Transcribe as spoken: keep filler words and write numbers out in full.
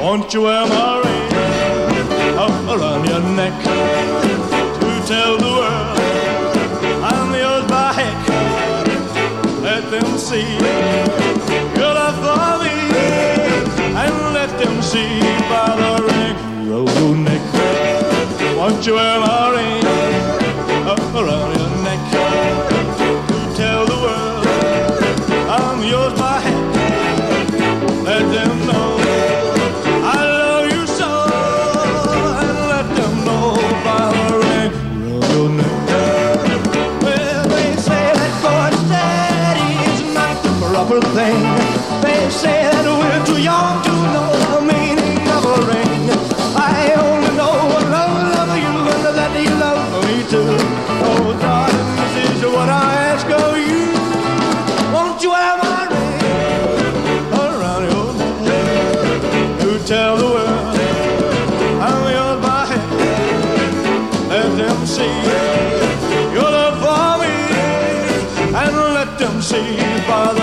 Won't you wear my ring up around your neck to tell the world I'm yours by heck? Let them see you're love for me, and let them see by the ring around your neck. Won't you wear my ring up around your neck to tell the world I'm yours by heck? Let them know I love you so, and let them know by the ring around your neck. Well, they say that going steady is not the proper thing. They say that we're too young to know the meaning of a ring. I only know what love, love you, and that you love me too. Oh, darling, this is what I ask of you. Won't you have my ring around your neck to tell the world I'm yours by heck? Let them see your love for me, and let them see by the